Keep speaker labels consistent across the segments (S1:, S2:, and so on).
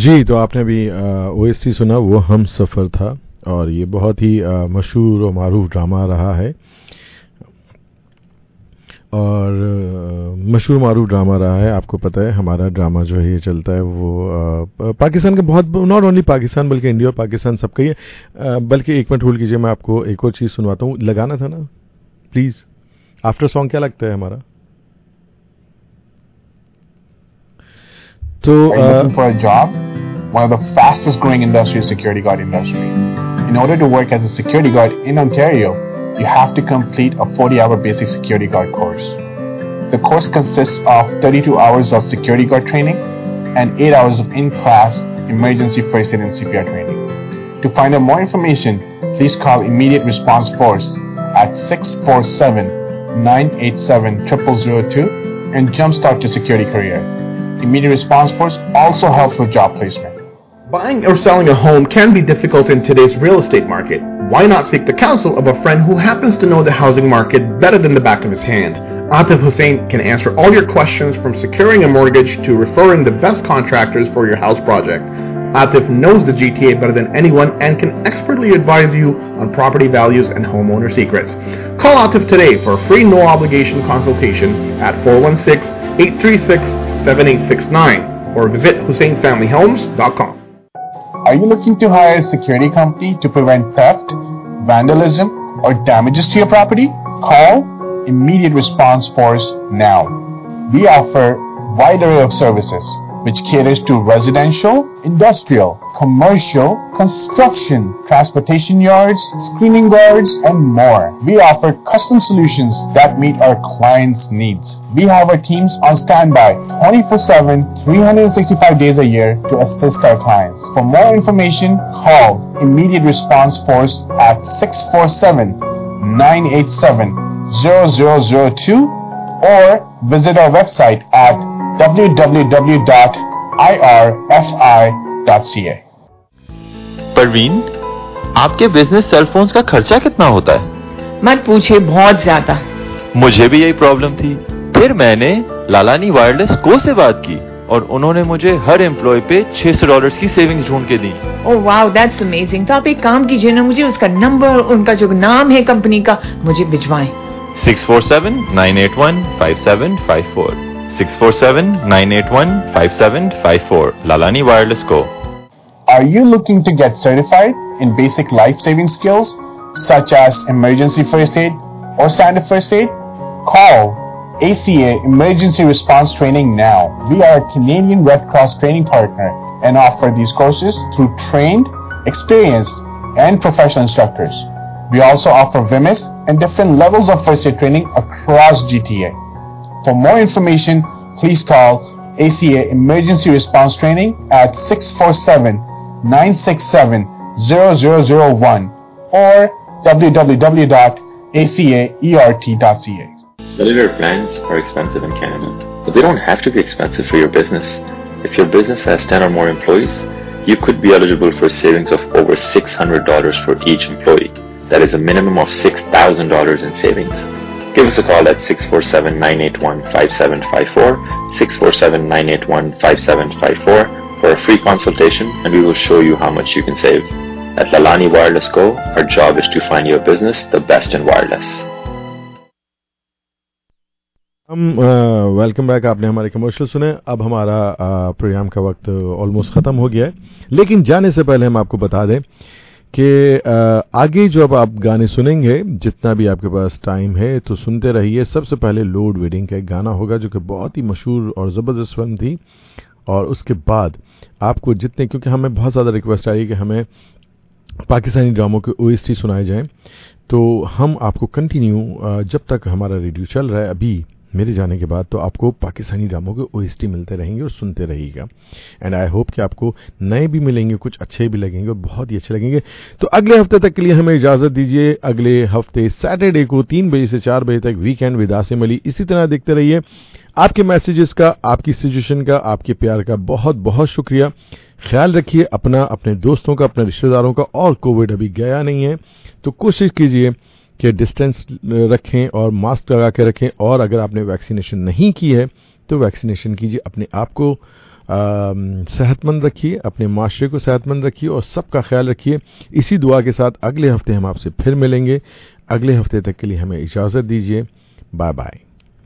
S1: जी, तो आपने अभी ओएसटी सुना, वो हम सफ़र था, और ये बहुत ही मशहूर और मारूफ ड्रामा रहा है, और मशहूर मारूफ ड्रामा रहा है। आपको पता है हमारा ड्रामा जो है ये चलता है वो पाकिस्तान के बहुत, नॉट ओनली पाकिस्तान बल्कि इंडिया और पाकिस्तान सबका ही है। बल्कि एक मिनट होल्ड कीजिए, मैं आपको एक और चीज़ सुनवाता हूँ। लगाना था ना प्लीज़। आफ्टर सॉन्ग क्या लगता है हमारा? तो
S2: looking for a job? One of the fastest growing industries, security guard industry. In order to work as a security guard in Ontario, you have to complete a 40-hour basic security guard course. The course consists of 32 hours of security guard training and 8 hours of in-class emergency first aid and CPR training. To find out more information, please call Immediate Response Force at 647-987-0002 and jumpstart your security career. Immediate Response Force also helps with job placement.
S3: Buying or selling a home can be difficult in today's real estate market. Why not seek the counsel of a friend who happens to know the housing market better than the back of his hand? Atif Hussain can answer all your questions, from securing a mortgage to referring the best contractors for your house project. Atif knows the GTA better than anyone and can expertly advise you on property values and homeowner secrets. Call Atif today for a free no-obligation consultation at 416-836-7869 or visit HusseinFamilyHomes.com.
S2: Are you looking to hire a security company to prevent theft, vandalism, or damages to your property? Call Immediate Response Force now. We offer a wide array of services which caters to residential, industrial, commercial, construction, transportation yards, screening guards, and more. We offer custom solutions that meet our clients' needs. We have our teams on standby 24/7, 365 days a year to assist our clients. For more information, call Immediate Response Force at 647-987-0002 or visit our website at www.irfi.ca.
S4: Parveen, आपके business sell phones का खर्चा कितना होता है?
S5: मत पूछे, बहुत ज्यादा।
S4: मुझे भी यही प्रॉब्लम थी। फिर मैंने लालानी वायरलेस को से बात की और उन्होंने मुझे हर एम्प्लॉय पे $600 की सेविंग्स ढूंढ के दी।
S5: Oh wow, that's amazing. तो आप एक काम कीजिए ना, मुझे उसका नंबर, उनका जो नाम है कंपनी का, मुझे भिजवाएं।
S4: 647-981-5754 647-981-5754 Lalani Wireless Co.
S2: Are you looking to get certified in basic life-saving skills such as emergency first aid or standard first aid? Call ACA Emergency Response Training now. We are a Canadian Red Cross training partner and offer these courses through trained, experienced, and professional instructors. We also offer VMIS and different levels of first aid training across GTA. For more information, please call ACA Emergency Response Training at 647-967-0001 or www.acaert.ca.
S6: Cellular plans are expensive in Canada, but they don't have to be expensive for your business. If your business has 10 or more employees, you could be eligible for savings of over $600 for each employee. That is a minimum of $6,000 in savings. Give us a call at 647-981-5754, 647-981-5754 for a free consultation, and we will show you how much you can save. At Lalani Wireless Co., our job is to find your business the best in wireless.
S1: Welcome back. आपने हमारे commercial सुने। अब हमारा programme का वक्त almost ख़त्म हो गया है, लेकिन जाने से पहले हम आपको बता दें कि आगे जो अब आप गाने सुनेंगे, जितना भी आपके पास टाइम है तो सुनते रहिए। सबसे पहले लोड वेडिंग का एक गाना होगा जो कि बहुत ही मशहूर और ज़बरदस्त फिल्म थी, और उसके बाद आपको जितने, क्योंकि हमें बहुत ज़्यादा रिक्वेस्ट आई कि हमें पाकिस्तानी ड्रामों के ओएसटी सुनाए जाएं, तो हम आपको कंटिन्यू जब तक हमारा रेडियो चल रहा है अभी मेरे जाने के बाद, तो आपको पाकिस्तानी ड्रामों के ओएसटी मिलते रहेंगे और सुनते रहिएगा। एंड आई होप कि आपको नए भी मिलेंगे, कुछ अच्छे भी लगेंगे और बहुत ही अच्छे लगेंगे। तो अगले हफ्ते तक के लिए हमें इजाज़त दीजिए। अगले हफ्ते सैटरडे को 3 बजे से 4 बजे तक वीकेंड विद आसिम अली। इसी तरह देखते रहिए। आपके मैसेजेस का, आपकी सजेशन का, आपके प्यार का बहुत बहुत शुक्रिया। ख्याल रखिए अपना, अपने दोस्तों का, अपने रिश्तेदारों का। और कोविड अभी गया नहीं है तो कोशिश कीजिए कि डिस्टेंस रखें और मास्क लगा के रखें। और अगर आपने वैक्सीनेशन नहीं की है तो वैक्सीनेशन कीजिए, अपने आप को सेहतमंद रखिए, अपने माशरे को सेहतमंद रखिए और सबका ख्याल रखिए। इसी दुआ के साथ अगले हफ्ते हम आपसे फिर मिलेंगे। अगले हफ्ते तक के लिए हमें इजाज़त दीजिए। Bye bye.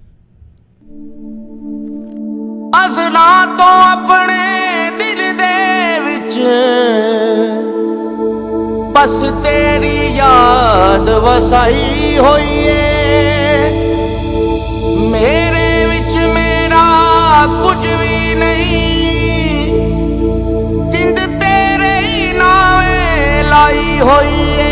S7: असला तो अपने दिल दे विच बस तेरी याद वसाई होई है। मेरे विच मेरा कुछ भी नहीं, जिंद तेरे ही नावे लाई होई है।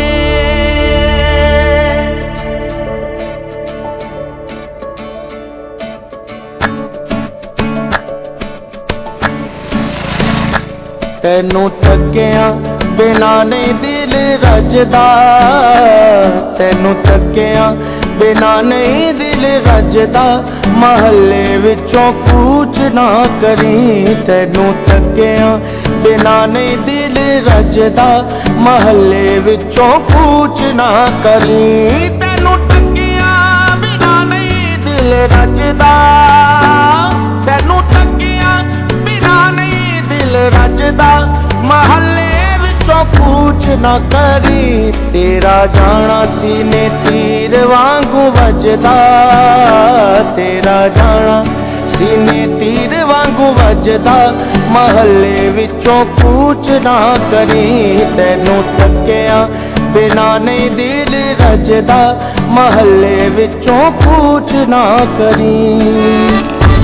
S7: ਤੈਨੂੰ ਤੱਕਿਆ ਬਿਨਾ ਨਹੀਂ ਦਿਲ ਰੱਜਦਾ, ਤੈਨੂੰ ਤੱਕਿਆ ਬਿਨਾ ਨਹੀਂ ਦਿਲ ਰੱਜਦਾ। ਮਹੱਲੇ ਵਿੱਚੋਂ ਕੂਚ ਨਾ ਕਰੀ, ਤੈਨੂੰ ਤੱਕਿਆ ਬਿਨਾ ਨਹੀਂ ਦਿਲ ਰੱਜਦਾ। ਮਹੱਲੇ ਵਿੱਚੋਂ ਕੂਚ ਨਾ ਕਰੀ, ਤੈਨੂੰ ਤੱਕਿਆ ਬਿਨਾ ਨਹੀਂ ਦਿਲ ਰੱਜਦਾ। ਤੈਨੂੰ ਤੱਕਿਆ ਬਿਨਾ ਨਹੀਂ ਦਿਲ ਰੱਜਦਾ। ਮਹੱਲੇ ਵਿੱਚੋਂ ਕੂਚ ਨਾ ਕਰੀ, ਤੇਰਾ ਜਾਣਾ ਸੀਨੇ ਤੀਰ ਵਾਂਗੂ ਵੱਜਦਾ। ਤੇਰਾ ਜਾਣਾ ਸੀਨੇ ਤੀਰ ਵਾਂਗੂ ਵੱਜਦਾ। ਮਹੱਲੇ ਵਿੱਚੋਂ ਕੂਚ ਨਾ ਕਰੀ, ਤੈਨੂੰ ਤੱਕਿਆ ਬਿਨਾ ਨਹੀਂ ਦਿਲ ਰੱਜਦਾ। ਮਹੱਲੇ ਵਿੱਚੋਂ ਕੂਚ ਨਾ ਕਰੀ।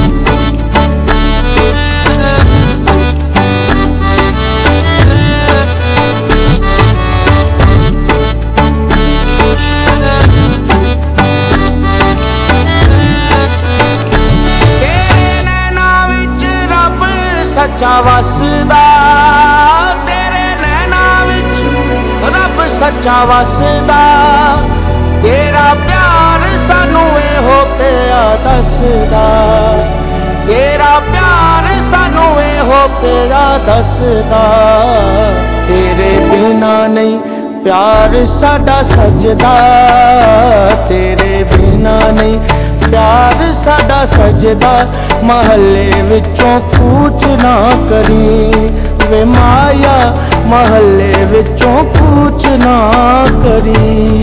S7: ਸੱਚਾ ਵਸਦਾ, ਤੇਰੇ ਨੈਣਾਂ ਵਿੱਚ ਰੱਬ ਸੱਚਾ ਵਸਦਾ। ਤੇਰਾ ਪਿਆਰ ਸਾਨੂੰ ਇਹੋ ਪਿਆ ਦੱਸਦਾ। ਤੇਰਾ ਪਿਆਰ ਸਾਨੂੰ ਇਹੋ ਪਿਆ ਦੱਸਦਾ। ਤੇਰੇ ਬਿਨਾ ਨਹੀਂ ਪਿਆਰ ਸਾਡਾ ਸਜਦਾ। ਤੇਰੇ ਬਿਨਾ ਨਹੀਂ ਪਿਆਰ ਸਾਡਾ ਸਜਦਾ। ਮਹੱਲੇ ਵਿੱਚੋਂ ਕੂਚ ਨਾ ਕਰੀ ਵੇ ਮਾਇਆ, ਮਹੱਲੇ ਵਿੱਚੋਂ ਕੂਚ ਨਾ ਕਰੀ।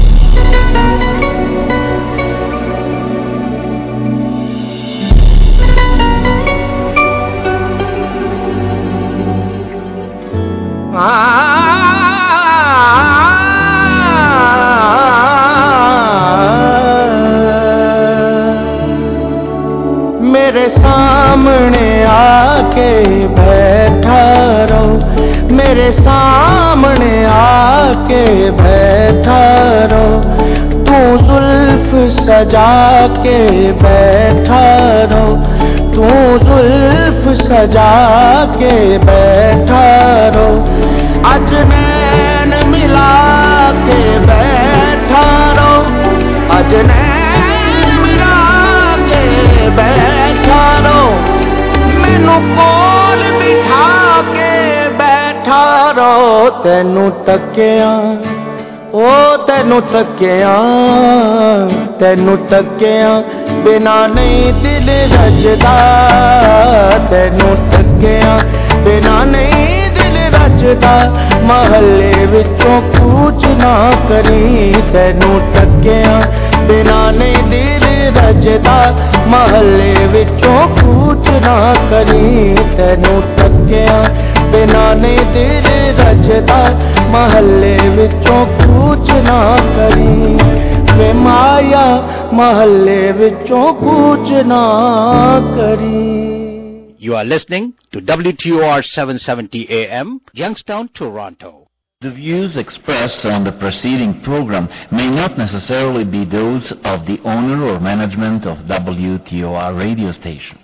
S7: मेरे सामने आके बैठा रहो, मेरे सामने आके बैठा रहो। तू जुल्फ सजा के बैठा रहो, तू जुल्फ सजा के बैठा रहो। अज नैन मिला के बैठा रहो, अज नैन मिला के बैठा रहो। मैनू कोल बिठा के बैठा रहो। तैनू तकिया ओ तैनू तकिया, तैनू तकिया बिना नहीं दिल रजदा। तैनू तकिया बिना नहीं दिल रजदा। महल्ले विचों कूच ना करी, तैनू तकिया बिना नहीं दिल रजदा। महल्ले विचों कूच ना करी, तैनू तकिया बिना नहीं दिल रजदा। महल्ले विचों कूच ना करी वे माया, महल्ले विचों कूच ना करी।
S8: You are listening to WTOR 770 AM, Youngstown, Toronto.
S9: The views expressed on the preceding program may not necessarily be those of the owner or management of WTOR radio station.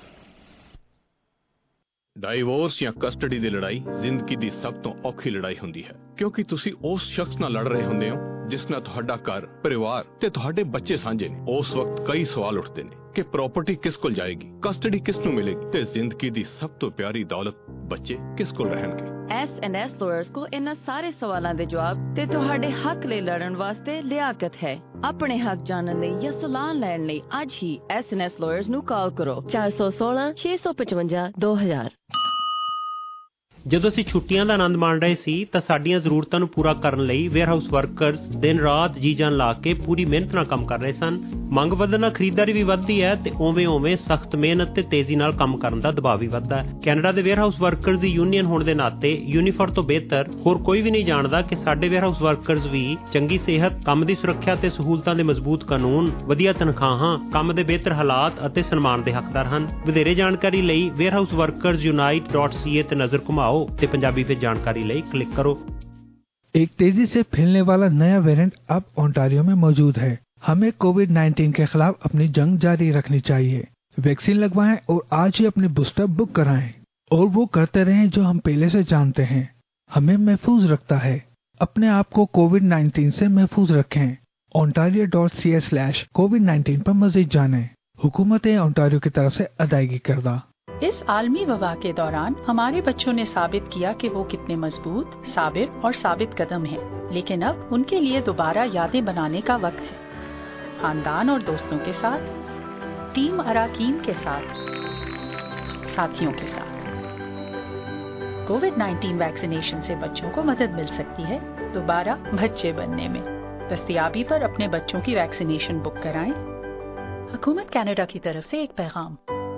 S10: Divorce ਜਾਂ ਕਸਟਡੀ ਦੀ ਲੜਾਈ ਜ਼ਿੰਦਗੀ ਦੀ ਸਭ ਤੋਂ ਔਖੀ ਲੜਾਈ ਹੁੰਦੀ ਹੈ, ਕਿਉਂਕਿ ਤੁਸੀਂ ਉਸ ਸ਼ਖਸ ਨਾਲ ਲੜ ਰਹੇ ਹੁੰਦੇ ਹੋ ਜਿਸ ਨਾਲ ਤੁਹਾਡਾ ਘਰ, ਪਰਿਵਾਰ ਤੇ ਤੁਹਾਡੇ ਬੱਚੇ ਸਾਂਝੇ ਨੇ। ਉਸ ਵਕਤ ਕਈ ਸਵਾਲ ਉੱਠਦੇ ਨੇ ਕਿ ਪ੍ਰਾਪਰਟੀ ਕਿਸ ਕੋਲ ਜਾਏਗੀ, ਕਸਟਡੀ ਕਿਸ ਨੂੰ ਮਿਲੇਗੀ ਤੇ ਜ਼ਿੰਦਗੀ ਦੀ ਸਭ ਤੋਂ ਪਿਆਰੀ ਦੌਲਤ ਬੱਚੇ ਕਿਸ ਕੋਲ ਰਹਿਣਗੇ।
S11: S&S lawyers को इन्ना सारे सवालों के जवाब ते तुहाडे हक ले लड़न वास्ते लियाकत है। अपने हक जानने लई या सलाह लैण लई आज ही S&S lawyers ਨੂੰ ਕਾਲ ਕਰੋ 416 655 2000।
S12: ਜਦੋਂ ਅਸੀਂ ਛੁੱਟੀਆਂ ਦਾ ਆਨੰਦ ਮਾਣ ਰਹੇ ਸੀ ਤਾਂ ਸਾਡੀਆਂ ਜ਼ਰੂਰਤਾਂ ਨੂੰ ਪੂਰਾ ਕਰਨ ਲਈ ਵੇਅਰਹਾਊਸ ਵਰਕਰਸ ਦਿਨ ਰਾਤ ਜੀ ਜਾਨ ਲਾ ਕੇ ਪੂਰੀ ਮਿਹਨਤ ਨਾਲ ਕੰਮ ਕਰ ਰਹੇ ਸਨ। ਮੰਗ ਵਧਣ ਨਾਲ ਖਰੀਦਦਾਰੀ ਵੀ ਵੱਧਦੀ ਹੈ ਤੇ ਉਵੇਂ ਸਖਤ ਮਿਹਨਤ ਤੇ ਤੇਜ਼ੀ ਨਾਲ ਕੰਮ ਕਰਨ ਦਾ ਦਬਾਅ ਵੀ ਵੱਧਦਾ ਹੈ। ਕੈਨੇਡਾ ਦੇ ਵੇਅਰਹਾਊਸ ਵਰਕਰਸ ਦੀ ਯੂਨੀਅਨ ਹੋਣ ਦੇ ਨਾਤੇ ਯੂਨੀਫਰ ਤੋਂ ਬਿਹਤਰ ਹੋਰ ਕੋਈ ਵੀ ਨਹੀਂ ਜਾਣਦਾ ਕਿ ਸਾਡੇ ਵੇਅਰਹਾਊਸ ਵਰਕਰਸ ਵੀ ਚੰਗੀ ਸਿਹਤ, ਕੰਮ ਦੀ ਸੁਰੱਖਿਆ ਤੇ ਸਹੂਲਤਾਂ ਦੇ ਮਜ਼ਬੂਤ ਕਾਨੂੰਨ, ਵਧੀਆ ਤਨਖਾਹਾਂ, ਕੰਮ ਦੇ ਬਿਹਤਰ ਹਾਲਾਤ ਅਤੇ ਸਨਮਾਨ ਦੇ ਹੱਕਦਾਰ ਹਨ। ਵਧੇਰੇ ਜਾਣਕਾਰੀ ਲਈ warehouseworkersunite.ca ਤੇ ਨਜ਼ਰ ਘੁਮਾਓ ਤੇ ਪੰਜਾਬੀ ਵਿੱਚ ਜਾਣਕਾਰੀ ਲਈ क्लिक करो।
S13: एक तेजी से फैलने वाला नया वेरिएंट अब ओंटारियो में मौजूद है। हमें कोविड-19 के खिलाफ अपनी जंग जारी रखनी चाहिए। वैक्सीन लगवाएं और आज ही अपनी बूस्टर बुक कराएं और वो करते रहें जो हम पहले से जानते हैं। हमें महफूज रखता है। अपने आप को कोविड-19 से महफूज रखें। ontario.ca/covid19 पर मजीद जानें। हुकूमत ओंटारियो की तरफ से अदायगी करदा।
S14: इस आलमी वबा के दौरान हमारे बच्चों ने साबित किया कि वो कितने मजबूत, साबिर और साबित कदम हैं। लेकिन अब उनके लिए दोबारा यादें बनाने का वक्त है। खानदान और दोस्तों के साथ, टीम अराकीन के साथ, साथियों के साथ। कोविड-19 वैक्सीनेशन से बच्चों को मदद मिल सकती है दोबारा बच्चे बनने में। दस्तयाबी पर अपने बच्चों की वैक्सीनेशन बुक कराएं। हुकूमत कनाडा की तरफ से एक पैगाम।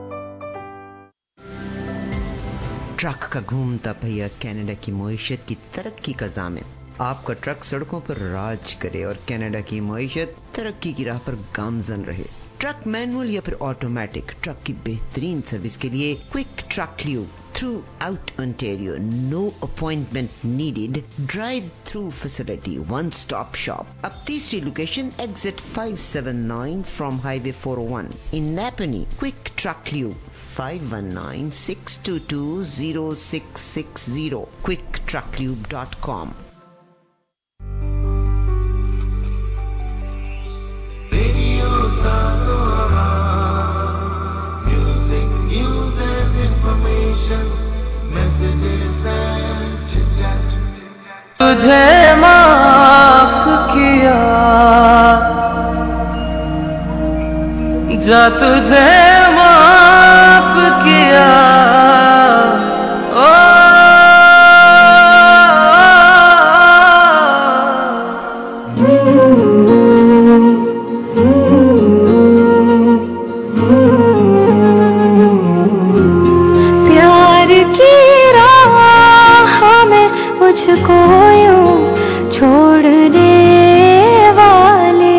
S15: ट्रक का घूमता पहिया कनाडा की मईशत की तरक्की का ज़ामिन। आपका ट्रक सड़कों पर राज करे और कनाडा की मईशत तरक्की की राह पर गामजन रहे। ट्रक मैनुअल या फिर ऑटोमेटिक, ट्रक की बेहतरीन सर्विस के लिए quick truck lube throughout Ontario, no appointment needed, drive through facility, one stop shop. अब तीसरी location exit 579 from highway 401 in Nepean. Quick truck lube 519-622-0660, quicktrucklube.com।
S7: Radio Satora, music, news and information, messages and chit-chat। तुझे माफ किया जा, तुझे माफ किया ओ
S16: प्यार की राह में मुझको यूं छोड़ने वाले,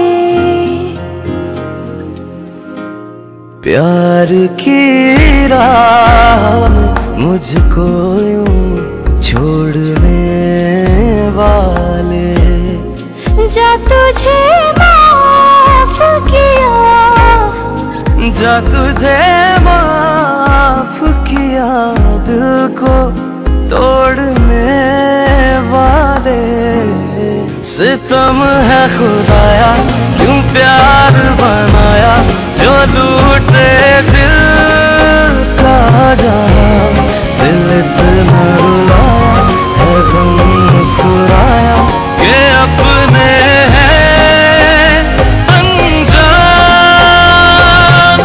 S7: प्यार की राह में मुझको यूं छोड़ने वाले,
S16: जा तुझे माफ किया,
S7: जा तुझे माफ किया, दिल को तोड़ने वाले। सितम है खुदाया, क्यों प्यार बनाया, जो लूटे दिल का जहां। दिल इतना रुलाया है, गम मुस्कुराया कि अपने हैं अनजान।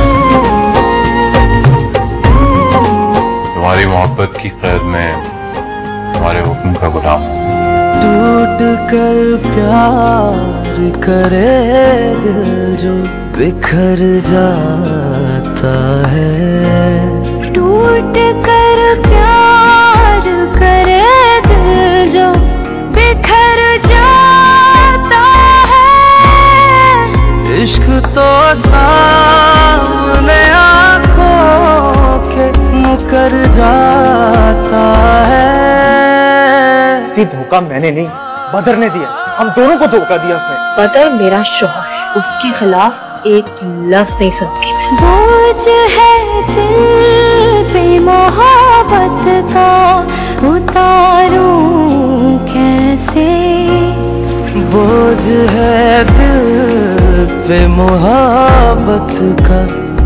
S17: तुम्हारी मोहब्बत की कैद में तुम्हारे हुक्म का गुलाम।
S7: टूट कर प्यार करे दिल जो बिखर जाता है,
S16: टूट कर प्यार करे दिल जो बिखर जाता है।
S7: इश्क तो सामने आंखों के मुकर जाता है।
S3: ये धोखा मैंने नहीं, बदर ने दिया। हम दोनों को धोखा दिया उसने।
S18: बदर मेरा शौहर है, उसके खिलाफ एक लफ्ज नहीं सुनती।
S16: बोझ है दिल पे मोहब्बत का, उतारूं कैसे।
S7: बोझ है दिल पे मोहब्बत का,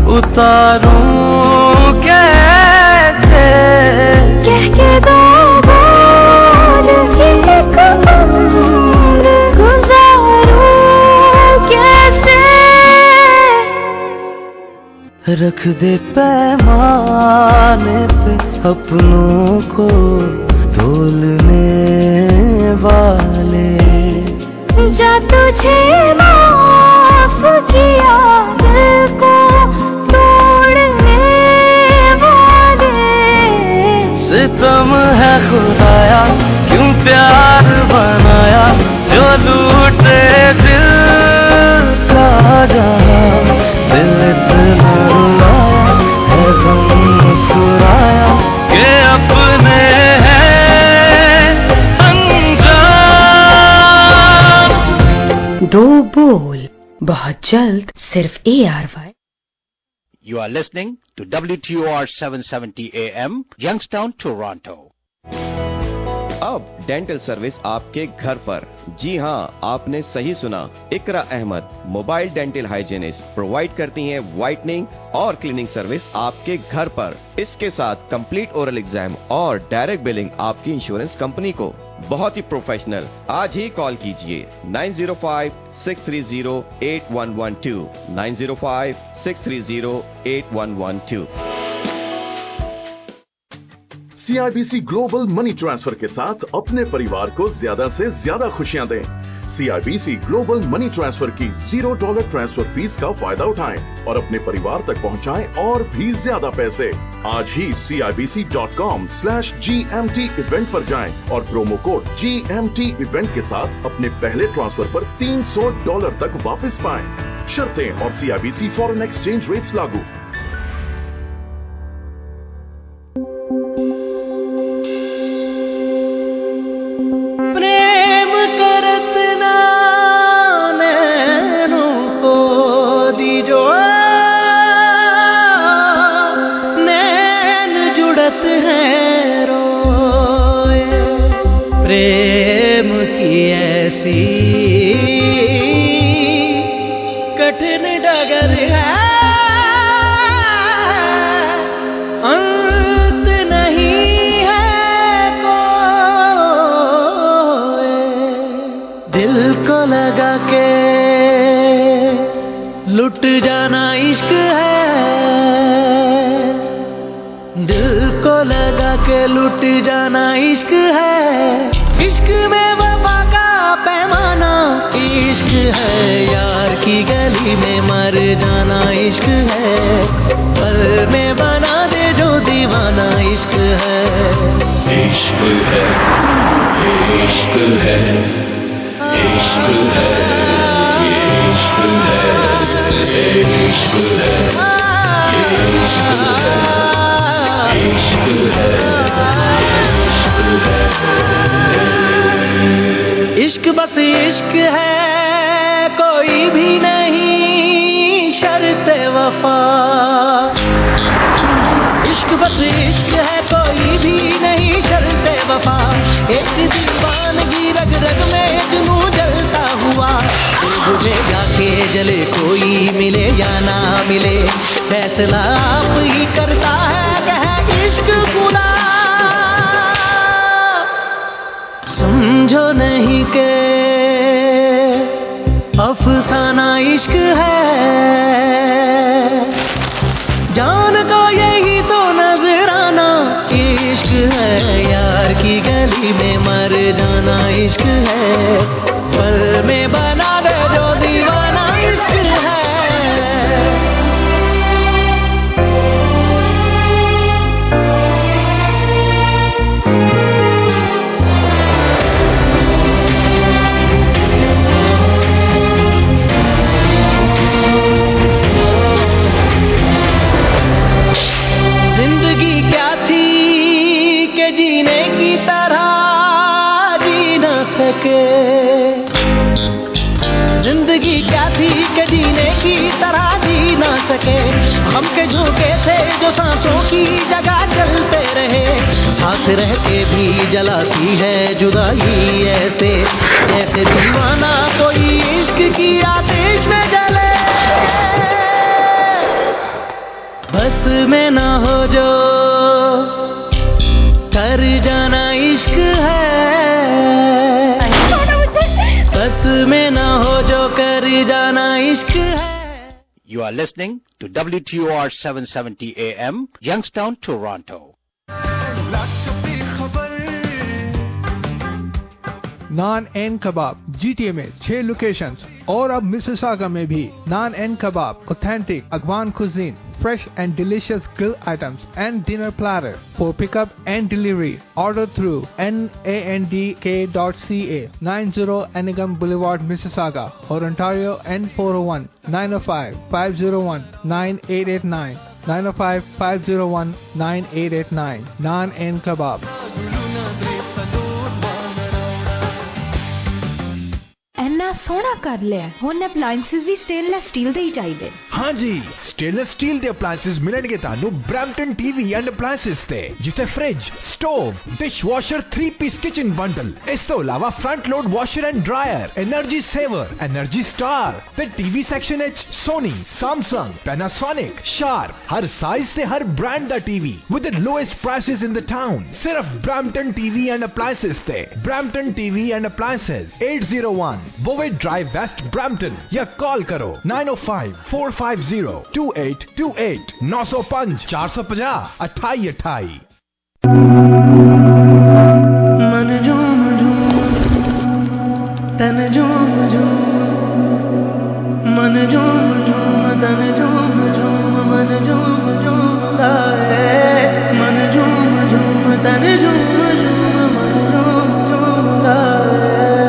S7: उतारूं कैसे।
S16: कह के दो
S7: रख दे पैमाने पे अपनों को तोलने वाले।
S16: जा तुझे माफ किया दिल को तोड़ने वाले।
S7: सितम है खुदाया क्यों प्यार बनाया जो लूटे दिल का जहां। दिल इतना रुलाया है गम मुस्कुराया कि अपने हैं अनजान।
S18: दो बोल बहुत जल्द सिर्फ ARY।
S8: You are listening to WTOR 770 AM, Youngstown, Toronto.
S19: अब डेंटल सर्विस आपके घर पर। जी हाँ, आपने सही सुना। Iqra Ahmed mobile dental hygienist provide करती हैं व्हाइटनिंग और क्लीनिंग सर्विस आपके घर पर। इसके साथ कंप्लीट ओरल एग्जाम और डायरेक्ट बिलिंग आपकी इंश्योरेंस कंपनी को। बहुत ही प्रोफेशनल। आज ही कॉल कीजिए 905-630-8112 905-630-8112।
S20: CIBC ग्लोबल मनी ट्रांसफर के साथ अपने परिवार को ज्यादा से ज्यादा खुशियां दें। CIBC ग्लोबल मनी ट्रांसफर की $0 ट्रांसफर फीस का फायदा उठाएं और अपने परिवार तक पहुंचाएं और भी ज्यादा पैसे। आज ही CIBC.com/GMT इवेंट पर जाएं और प्रोमो कोड GMT इवेंट के साथ अपने पहले ट्रांसफर पर $300 तक वापस पाएं। शर्तें और CIBC फॉरेन एक्सचेंज रेट्स लागू।
S7: प्रेम की ऐसी कठिन डगर है, अंत नहीं है कोई। दिल को लगा के लुट जाना इश्क है, दिल को लगा के लुट जाना इश्क है। इश्क में वफा का पैमाना इश्क है, यार की गली में मर जाना इश्क है। पल में बना दे जो दीवाना इश्क है।
S21: इश्क है, इश्क है, इश्क है, इश्क है, इश्क है, इश्क है, इश्क है।
S7: इश्क बस इश्क है, कोई भी नहीं शर्त वफा। इश्क बस इश्क है, कोई भी नहीं शर्त वफा। एक दीवानगी रग रग में जुनून जलता हुआ, दिल बुझे या के जले, कोई मिले या ना मिले, फैसला आप ही करता है कह इश्क खुदा। समझो नहीं के अफसाना इश्क है, जान को यही तो नजराना इश्क है। यार की गली में मर जाना इश्क है, पल में बना दे जो दीवाना इश्क है। जिंदगी क्या थी कि जीने की तरह जी ना सके। हम के झोंके से जो सांसों की जगह चलते रहे, साथ रह के भी जलाती है जुदाई ऐसे, जैसे दीवाना कोई इश्क की आतिश में जले। बस में ना हो जो कर जाना इश्क है, बस में ना हो जो कर जाना इश्क है।
S8: You are listening to WTOR 770 AM, Youngstown, Toronto.
S13: Naan and Kabab GTA में 6 लोकेशंस और अब मिसिसागा में भी Naan and Kabab authentic Afghan cuisine fresh and delicious grill items and dinner platter for pickup and delivery. Order through nandk.ca 90 Anigam Boulevard, Mississauga or Ontario N401 905-501-9889 905-501-9889 Naan and Kebab.
S18: ਇੰਨਾ ਸੋਹਣਾ ਕਰ ਲਿਆ ਹੁਣ ਅਪਲਾਈਐਂਸਸ ਵੀ stainless steel ਦੇ ਹੀ ਚਾਹੀਦੇ
S5: हाँ जी स्टेनलेस स्टील ਦੇ ਅਪਲਾਈਐਂਸਸ ਮਿਲਣਗੇ ਤੁਹਾਨੂੰ ਬ੍ਰੈਂਪਟਨ ਟੀਵੀ ਐਂਡ ਅਪਲਾਈਐਂਸਸ ਤੇ ਜਿੱਥੇ fridge stove dishwasher 3 piece kitchen bundle ਇਸ ਤੋਂ ਇਲਾਵਾ front load washer and dryer energy saver energy star ਤੇ ਟੀਵੀ ਸੈਕਸ਼ਨ ਵਿੱਚ ਸੋਨੀ ਸੈਮਸੰਗ ਪੈਨਾਸੋਨਿਕ ਸ਼ਾਰਪ ਹਰ ਸਾਈਜ਼ ਤੇ ਹਰ ਬ੍ਰਾਂਡ ਦਾ TV with the lowest prices in the town ਸਿਰਫ ਬ੍ਰੈਂਪਟਨ ਟੀਵੀ ਐਂਡ ਅਪਲਾਈਐਂਸਸ ਤੇ Brampton TV and appliances 801 Bowie Drive West Brampton या call करो 905-450-2828 905 450 2828
S7: मन झूम तन झूम मन झूम तन झूम मन झूम गाए मन झूम तन झूम मन झूम गाए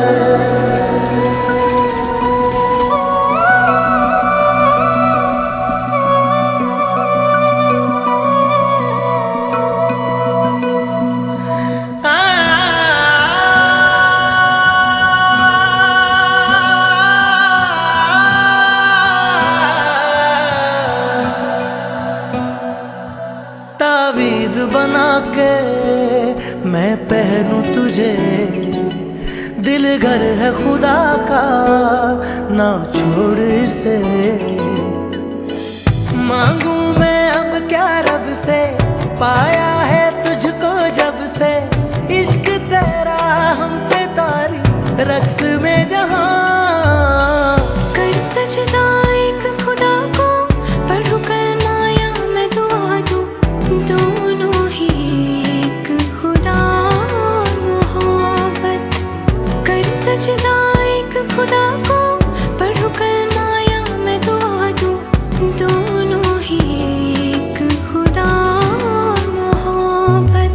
S7: बना के मैं पहनूं तुझे दिल घर है खुदा का ना छोड़ इसे मांगू मैं अब क्या रब से पाया है तुझको जब से इश्क तेरा हम पे तारी रक्स में जहां
S16: कर सजदा एक खुदा को पढ़ू कर माया मैं दुआ दूं दोनों ही एक खुदा मोहब्बत कर सजदा एक खुदा को पढ़ू कर माया मैं दुआ दूं दोनों ही एक खुदा मोहब्बत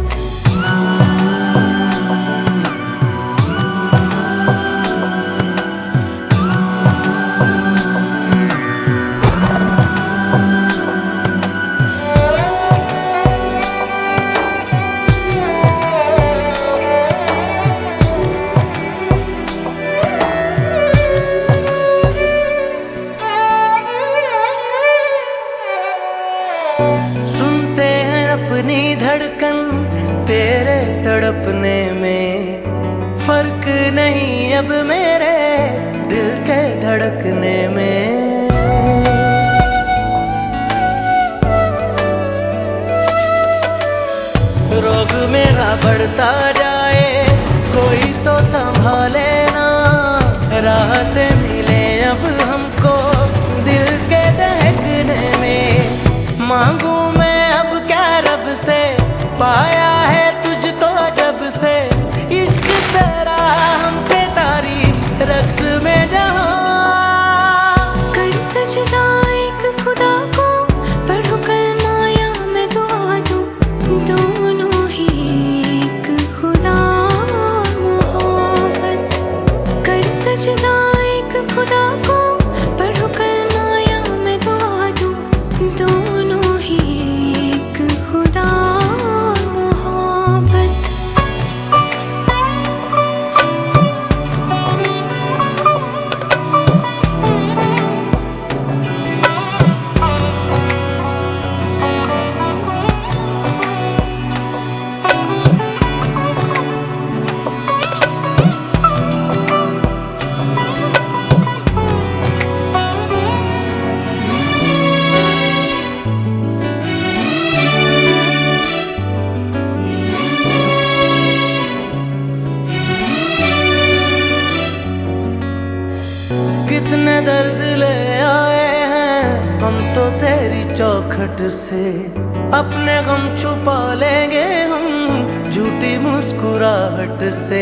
S7: सुनते हैं अपनी धड़कन तेरे तड़पने में फर्क नहीं अब मेरे दिल के धड़कने में रोग मेरा बढ़ता जाए कोई तो संभाले ना राहतें मिले अब हमको दिल के दहकने में मांगू मैं अब क्या रब से पाया है तुझको जब से इश्क तेरा हम पे तारी रक्स में जहां
S16: कर सजदा एक खुदा को पढ़ू कर माया मैं दुआ दूं दोनों ही एक खुदा मोहब्बत कर सजदा एक खुदा को पढ़ू कर माया मैं दुआ दूं दोनों ही एक खुदा मोहब्बत
S7: अपने गम छुपा लेंगे हम झूठी मुस्कुराहट से।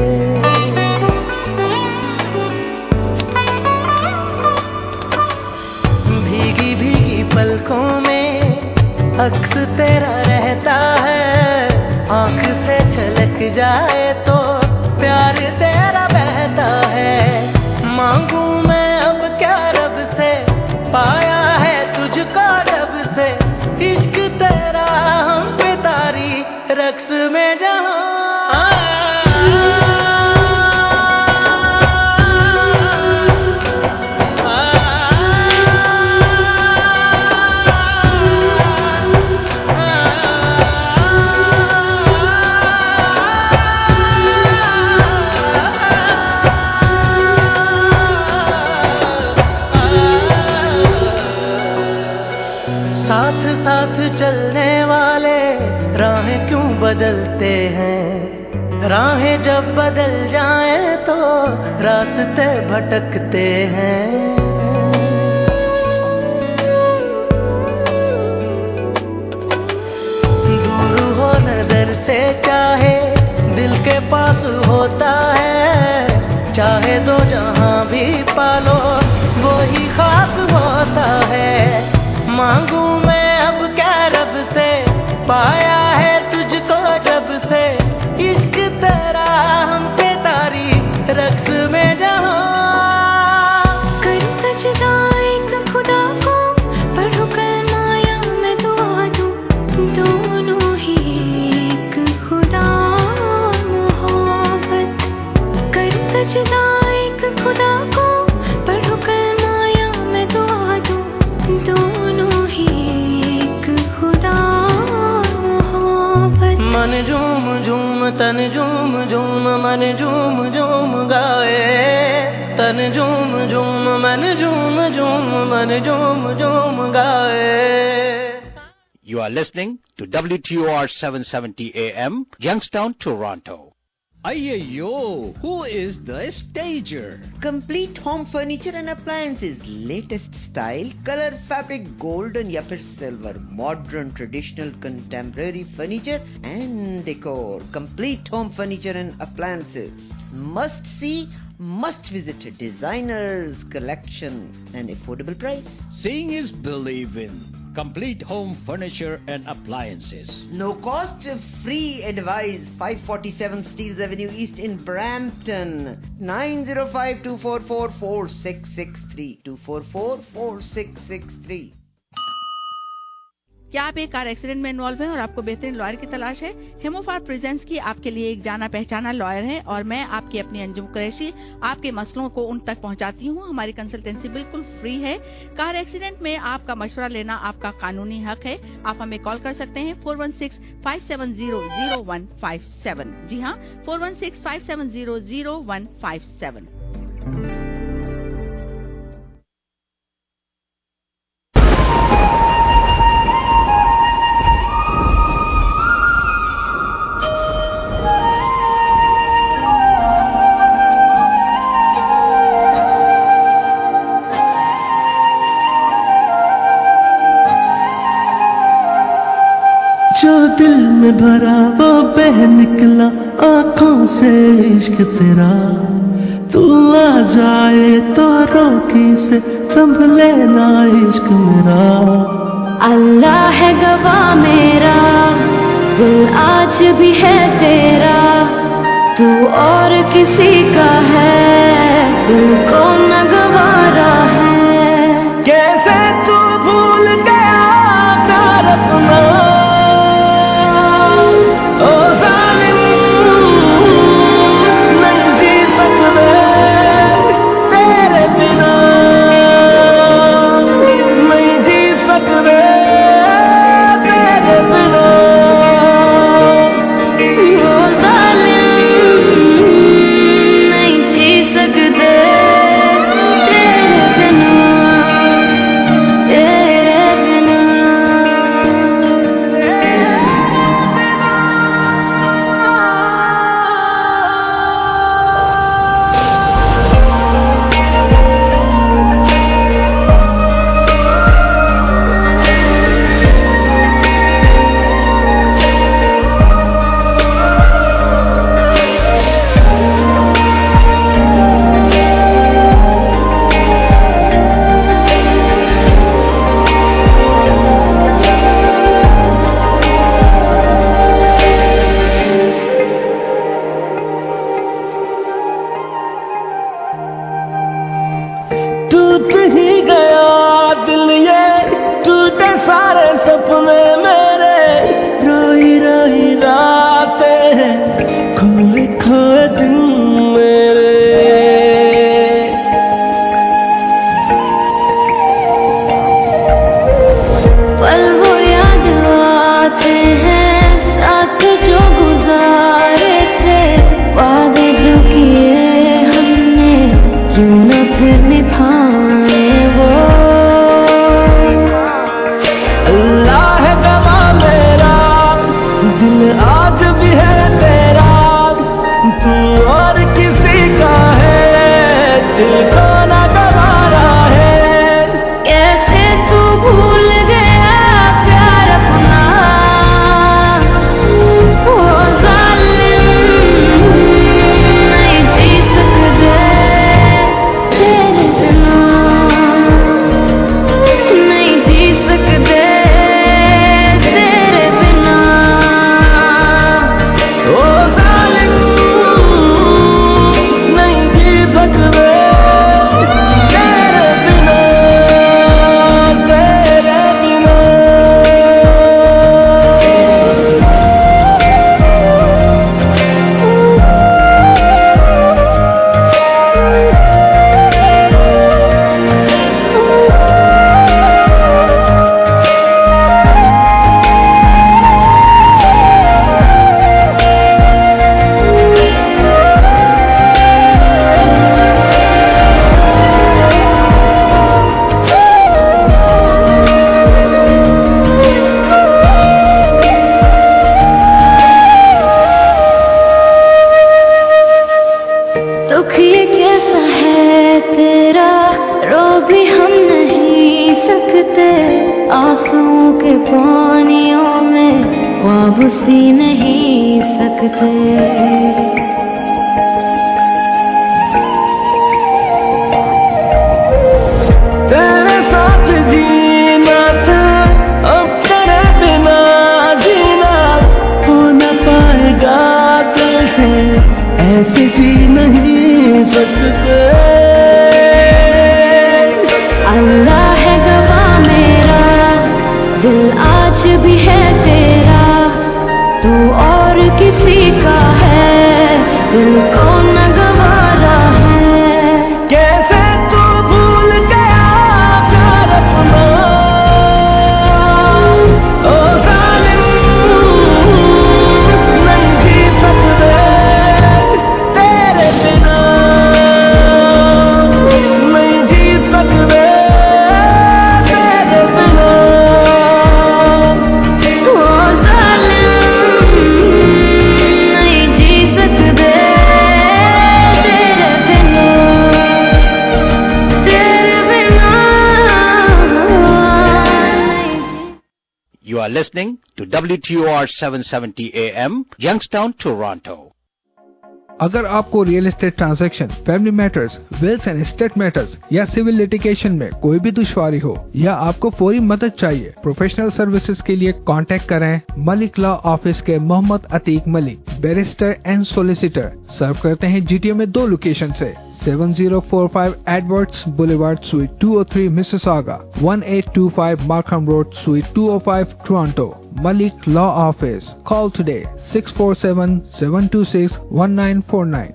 S7: भीगी भीगी पलकों में अक्स तेरा रहता है, आंख से छलक जाए तो प्यार तेरा बहता है। मांगू मैं अब क्या रब से, पाया है तुझको जब से, इश्क तेरा हम पे तारी रक्स में जहां। साथ साथ चलने वाले राहें क्यों बदलते हैं, राहें जब बदल जाएं तो रास्ते भटकते हैं। दूर हो नजर से चाहे दिल के पास होता है, चाहे दो जहां भी पालो वो ही खास होता है। मांगू मैं अब क्या रब से, पाया है तुझको जब से, इश्क तेरा हम पे तारी रक्स में जहां।
S16: कर सजदा एक खुदा को, पढ़ो कलमाया मैं दुआ दूं, दोनों ही एक खुदा मोहब्बत। कर सजदा एक खुदा को, पढ़ो कलमाया मैं दुआ दूं, दोनों मन झूम झूम तन झूम झूम मन झूम झूम गाए, तन झूम झूम मन झूम झूम मन झूम झूम गाए।
S8: You are listening to WTOR 770 AM, Youngstown, Toronto.
S4: Ayyo, who is the stager?
S15: Complete home furniture and appliances, latest style, color, fabric, golden या फिर silver, modern, traditional, contemporary furniture and decor. Complete home furniture and appliances. Must see, must visit. Designers collection and affordable price.
S4: Seeing is believing. Complete home furniture and appliances.
S15: No cost, free advice. 547 Steeles Avenue East in Brampton. 905-244-4663. 244-4663.
S22: क्या आप एक car accident में involve हैं और आपको बेहतरीन lawyer की तलाश है? हेमोफार प्रेजेंट्स की आपके लिए एक जाना पहचाना लॉयर है और मैं आपकी अपनी अंजुम कुरैशी आपके मसलों को उन तक पहुंचाती हूं। हमारी कंसल्टेंसी बिल्कुल फ्री है। कार एक्सीडेंट में आपका मशवरा लेना आपका कानूनी हक है। आप हमें कॉल कर सकते हैं 416-570-0157। जी हाँ, 416-570-0157।
S7: जो दिल में भरा वो बह निकला आंखों से इश्क तेरा, तू आ जाए तो रोकी से संभले ना इश्क मेरा।
S16: अल्लाह है गवाह मेरा, दिल आज भी है तेरा, तू और किसी का है, दिल को न गवारा है।
S7: कैसे तू भूल गया प्यार अपना,
S2: जवानियों में वापसी नहीं सकते।
S16: तेरे साथ जीना था, अब तेरे बिना जीना हो न पाएगा कैसे, ऐसे जी नहीं सकते।
S2: अल्लाह है गवाह मेरा, दिल आज भी है तेरा, तू और किसी का है, दिल को न गवारा है।
S16: कैसे तू भूल गया प्यार अपना, ओ जालिम नहीं जी सकते तेरे बिना, नहीं जी सकते तेरे बिना।
S2: ओ जालिम नहीं जी सकते तेरे बिना, तेरे बिना
S8: You are listening to WTOR 770 AM, Youngstown, Toronto.
S13: अगर आपको real estate transaction, family matters, wills and estate matters या सिविल लिटिगेशन में कोई भी दुश्वारी हो या आपको फौरी मदद चाहिए, प्रोफेशनल सर्विसेज के लिए कांटेक्ट करें मलिक लॉ ऑफिस के Mohammad Atiq Malik, barrister and solicitor. Serve करते हैं जीटीए में 2 लोकेशन से, 7045 Edwards boulevard suite 203 Mississauga, 1825 Markham road suite 205 Toronto. Malik Law Office. Call today 647-726-1949,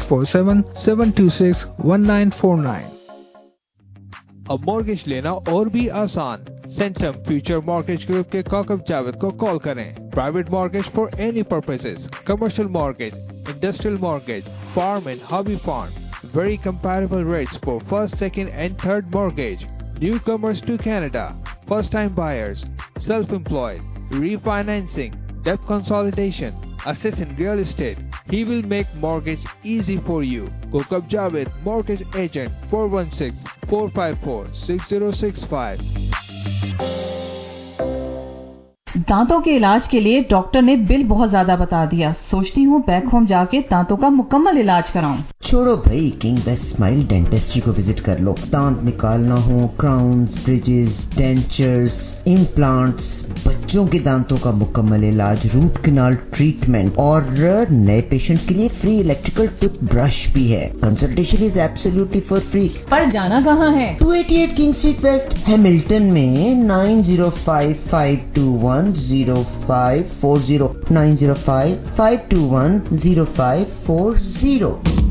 S13: 647-726-1949।
S5: अब मॉर्गेज लेना और भी आसान। सेंटम फ्यूचर मॉर्गेज ग्रुप के काकब जावेद को कॉल करें। Private mortgage for any purposes, commercial mortgage, industrial mortgage, farm and hobby farm, very comparable rates for first, second and third mortgage. Newcomers to Canada, first time buyers, self-employed, refinancing, debt consolidation, assist in real estate. He will make mortgage easy for you. Kokab Javed, Mortgage Agent, 416-454-6065.
S6: दांतों के इलाज के लिए doctor ने bill बहुत ज्यादा बता दिया। सोचती हूँ बैक होम जाके दांतों का मुकम्मल इलाज कराऊं।
S15: छोड़ो भाई, किंग बेस्ट स्माइल डेंटिस्ट्री को विजिट कर लो। दांत निकालना हो, क्राउन्स, ब्रिजेस, डेंचर्स, इम्प्लांट्स, बच्चों के दांतों का मुकम्मल इलाज, रूट कैनाल ट्रीटमेंट और नए पेशेंट्स के लिए फ्री इलेक्ट्रिकल टूथब्रश भी है। Consultation is absolutely for free.
S6: पर जाना कहाँ है?
S15: 288 किंग स्ट्रीट वेस्ट, हैमिल्टन में 9055210540, 9055210540।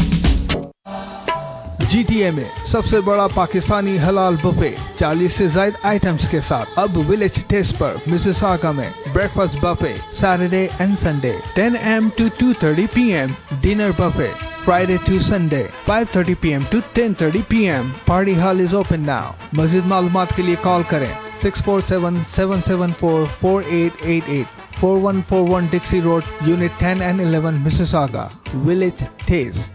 S13: जीटीए में सबसे बड़ा पाकिस्तानी हलाल बुफे 40 से ज्यादा आइटम्स के साथ अब विलेज टेस्ट पर मिसिसागा में breakfast buffet Saturday and Sunday 10 AM to 2:30 PM, dinner buffet Friday to Sunday 5:30 PM to 10:30 PM. Party hall is open now. मज़ीद मालूमात के लिए कॉल करें 647-774-4888, 4141 Dixie Road, Unit 10 and 11, Mississauga. Village Taste.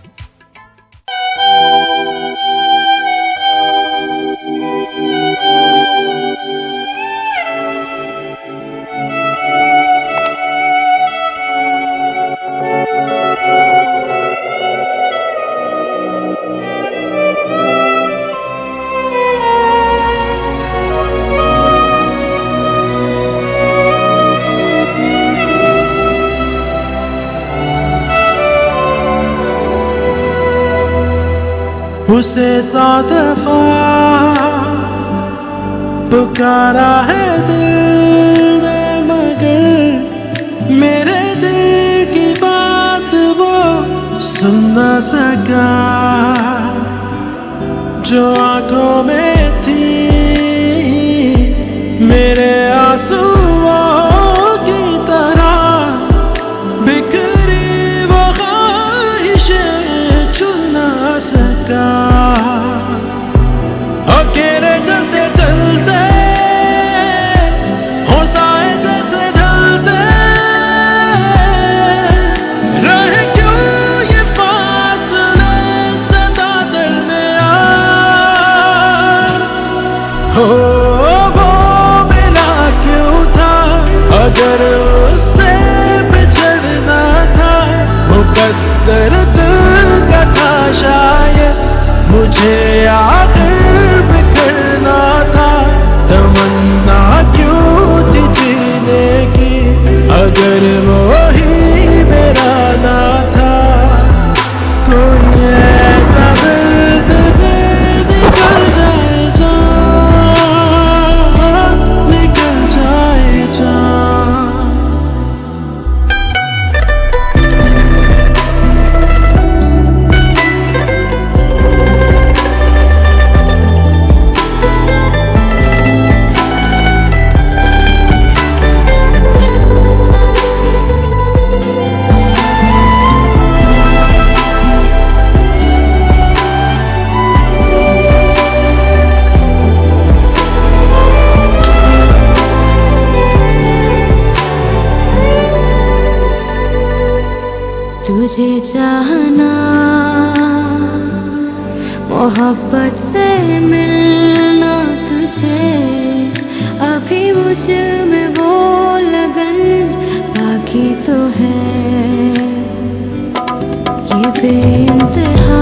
S16: उसे 100 दफा पुकारा है दिल ने, मगर मेरे दिल की बात वो सुन न सका। जो आंखों में थी मेरे आंसुओं की तरह बिखरी वो ख्वाहिशें चुन न सका। अकेले चलते चलते
S7: अगर उससे बिछड़ना था मुकद्दर दिल का था शायद मुझे आखिर बिखरना था तमन्ना क्यों थी जीने की अगर वो ही मेरा ना था कोई ऐसा दर्द दे निकल जाए जान निकल जाए जान
S2: तुझे चाहना मोहब्बत से मिलना तुझे अभी मुझ में वो लगन बाकी तो है ये बेइंतहा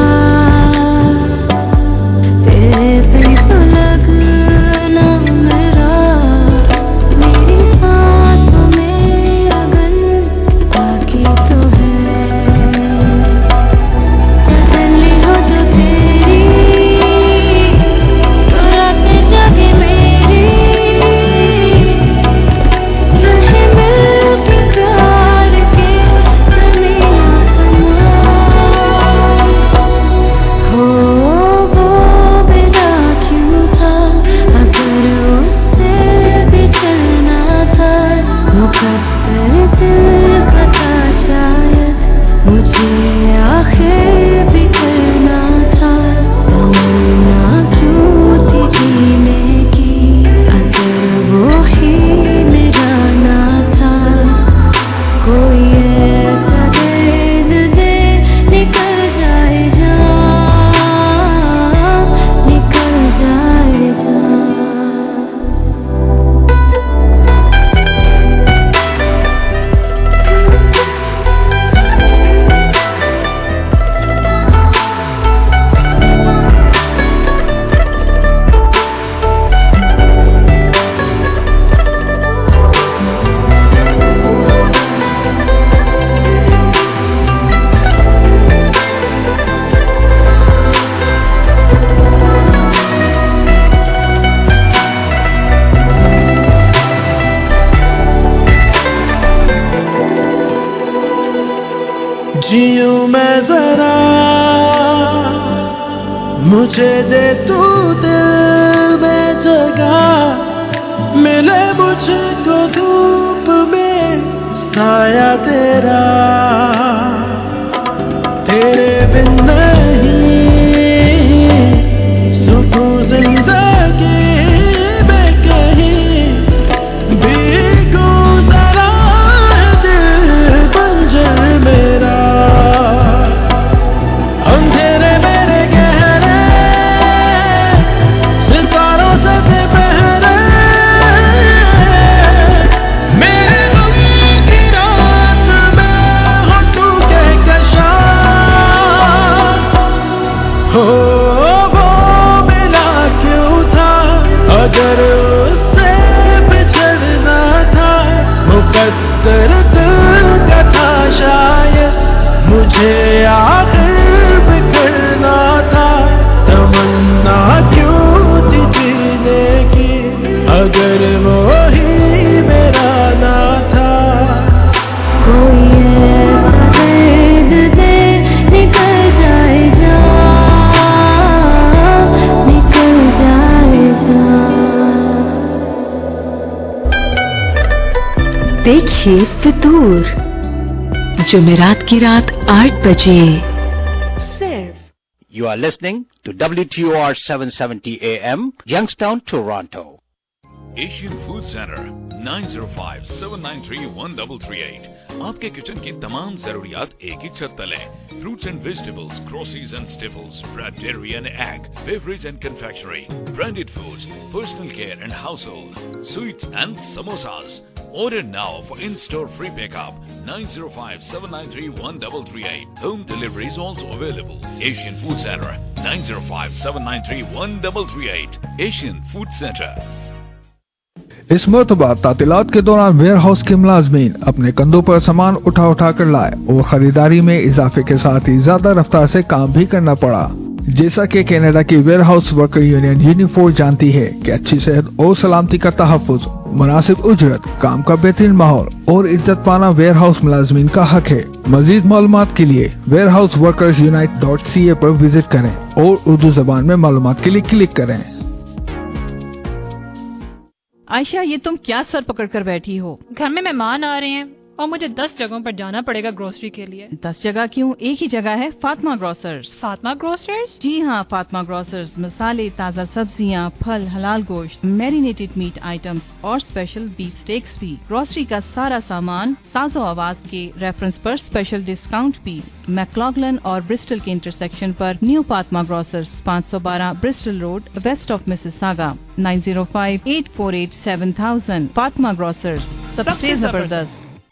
S2: तेरे पे तो लगना मेरा मेरी सांसों में अगन बाकी तो है जीऊं मैं जरा मुझे दे तू दिल में जगह मिले मुझको धूप में साया तेरा तेरे बिन नहीं सुकून जिंदगी में कहीं भी गुज़रा है दिल बंजर मेरा अंधेरे मेरे गहरे सितारों से थे पहरे मेरे गम की रात में हो तू कहकशां हो वो मिला क्यों था अगर उससे बिछड़ना था मुकद्दर दिल का था शायद मुझे आखिर बिखरना था तमन्ना क्यों थी जीने की अगर वो ही मेरा ना था कोई ऐसा दर्द दे निकल जाए जान निकल जाए जान
S18: देखिए फितूर जुमेरात की रात 8 बजे
S8: You are listening to WTOR 770 AM, Youngstown, Toronto.
S1: Asian Food Center 905-793-1338 आपके किचन की तमाम जरूरियात एक ही छत तले fruits and vegetables groceries and staples bread dairy and egg beverage and confectionery branded foods personal care and household sweets and samosas Order now for in-store free pickup. 905-793-1338. Home delivery is also available. Asian Food Center. 905-793-1338. Asian Food Center.
S13: इस मरतबा तातीलात के दौरान ware house के मुलाजमीन अपने कंधों पर सामान उठा कर लाए और खरीदारी में इजाफे के साथ ही ज्यादा रफ्तार से काम भी करना पड़ा। जैसा कि कनाडा की warehouse worker union Unifor जानती है कि अच्छी सेहत और सलामती का तहफ्फुज, मुनासिब उजरत, काम का बेहतरीन माहौल और इज्जत पाना वेयर हाउस मुलाजमीन का हक है। मजीद मालूमात के लिए warehouseworkersunite.ca पर विजिट करें और उर्दू जबान में मालूमात के लिए क्लिक करें।
S6: आयशा, ये तुम क्या सर पकड़ कर बैठी हो?
S9: घर में मेहमान आ रहे हैं और मुझे 10 जगहों पर जाना पड़ेगा ग्रोसरी के लिए।
S6: 10 जगह क्यों? एक ही जगह है, फातिमा ग्रोसर्स।
S9: फातिमा ग्रोसर्स?
S6: जी हाँ, फातिमा ग्रोसर्स मसाले, ताज़ा सब्जियाँ, फल, हलाल गोश्त, मैरिनेटेड मीट आइटम्स और स्पेशल बीफ स्टेक्स भी। ग्रोसरी का सारा सामान साजो आवाज के रेफरेंस पर स्पेशल डिस्काउंट भी। मैक्लॉगलन और ब्रिस्टल के इंटरसेक्शन पर new Fatima grocers, 512 Bristol road, west of Mississauga. 905-848-7000। Fatima grocers, सबसे जबरदस्त।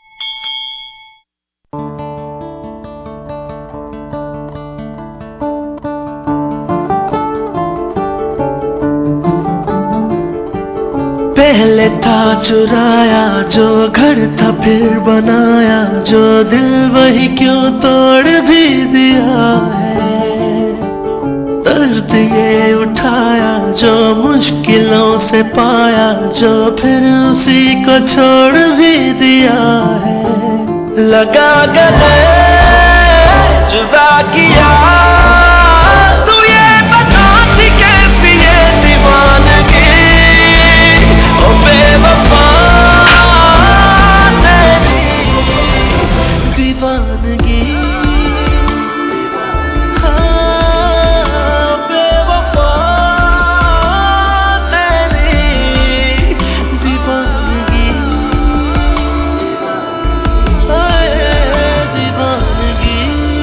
S7: पहले था चुराया जो घर था फिर बनाया जो दिल वही क्यों तोड़ भी दिया है। दर्द ये उठाया जो मुश्किलों से पाया जो फिर उसी को छोड़ भी दिया है। लगा गले जुदा किया तू ये बता थी कैसी ये दीवानगी ओ बेवफा तेरी दीवानगी। हाँ बेवफा तेरी दीवानगी। दीवानगी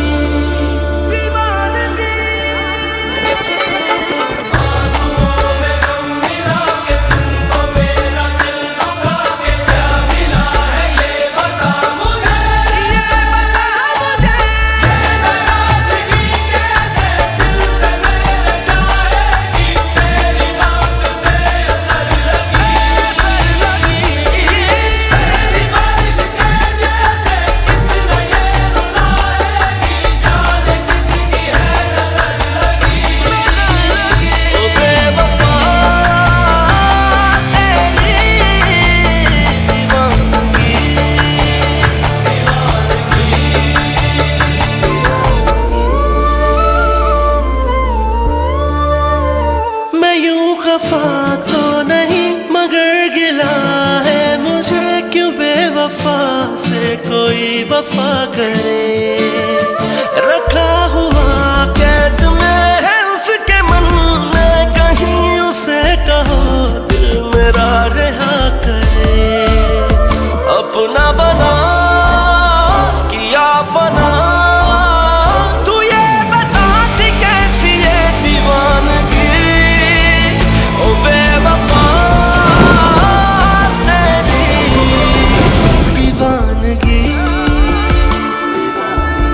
S7: खफा तो नहीं मगर गिला है मुझे क्यों बेवफा से कोई वफा करे। रखा हुआ कैद में है उसके मन में कहीं उसे कहो दिल मेरा रहा करे। अपना बना किया फना तू ये बता थी कैसी ये दीवानगी ओ बेवफा तेरी दीवानगी।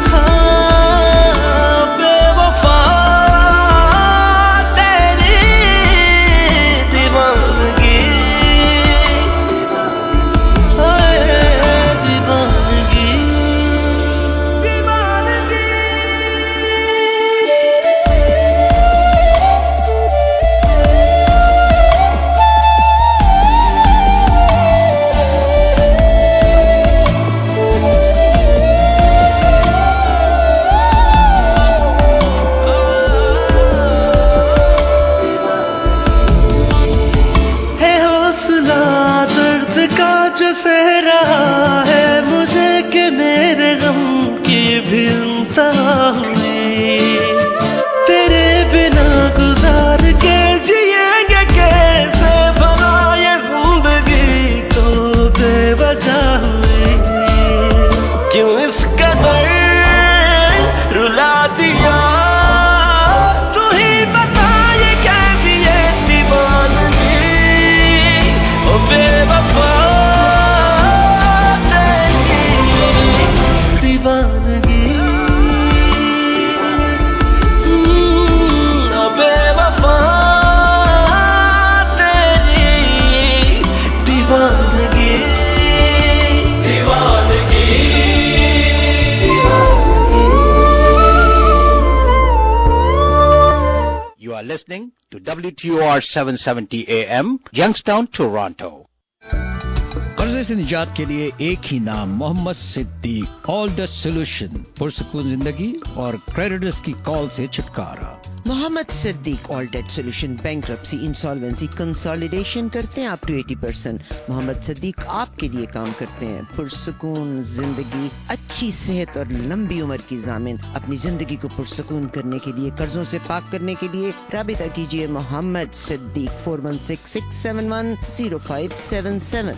S8: WTOR 770 AM, Youngstown, Toronto.
S4: कर्जे से निजात के लिए एक ही नाम, Mohammad Siddiq. All the solution, पुरसुकून जिंदगी और क्रेडिटर्स की कॉल से छुटकारा।
S15: Mohammad Siddiq all debt solution, bankruptcy, insolvency, consolidation करते हैं अप टू 80%। मोहम्मद सिद्दीक आपके लिए काम करते हैं। पुरसुकून जिंदगी, अच्छी सेहत और लंबी उम्र की ज़ामिन। अपनी जिंदगी को पुरसुकून करने के लिए, कर्जों से पाक करने के लिए राबिता कीजिए Mohammad Siddiq 4166710577।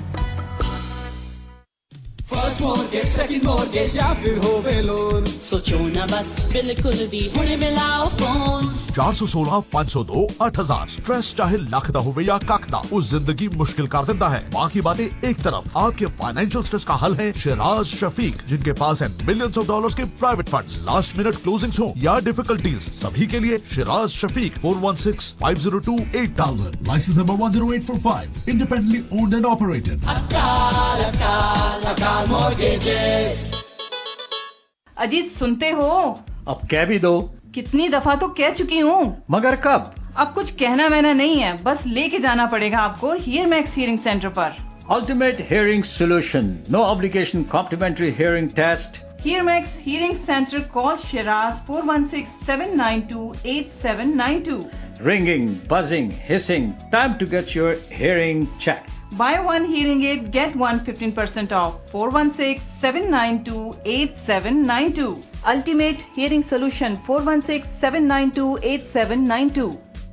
S21: First mortgage, second mortgage या फिर होवे लोन, सोचो ना बस, बिल्कुल भी हुणे मिलाओ फोन।
S10: 416-502 8000। स्ट्रेस चाहे लख दा होवे या कख दा, उस जिंदगी मुश्किल कर देता है। बाकी बातें एक तरफ, आपके फाइनेंशियल स्ट्रेस का हल है शिराज शफीक, जिनके पास है मिलियंस ऑफ डॉलर्स के private funds. Last minute closings हो या डिफिकल्टीज, सभी के लिए Shiraz Shafiq 416-502-8000। License number 10845, independently owned and operated.
S6: Ajit सुनते हो?
S4: अब कह भी दो।
S6: कितनी दफा तो कह चुकी हूँ।
S4: मगर कब?
S6: अब कुछ कहना वहना नहीं है, बस लेके जाना पड़ेगा आपको हियरमैक्स हियरिंग सेंटर पर।
S4: Ultimate hearing solution, no obligation complimentary hearing test.
S6: Hearmax hearing centre, call Shiraz 416-792-8792।
S4: Ringing, buzzing, hissing, time to get your hearing checked.
S6: Buy one hearing aid, get one 15% off. 416-792-8792. Ultimate Hearing Solution, 416-792-8792.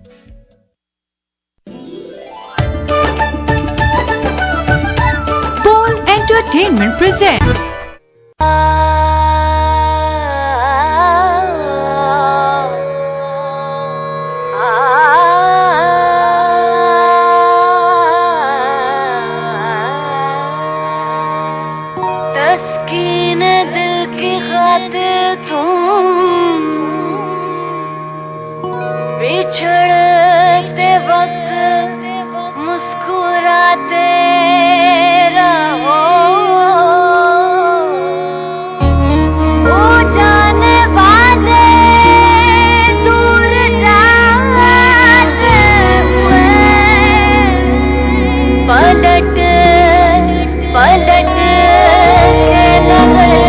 S21: Ball Entertainment presents
S11: बिछड़ते वक्त मुस्कुराते रहो, वो जाने वाले दूर जाते हुए पलट पलट के नजर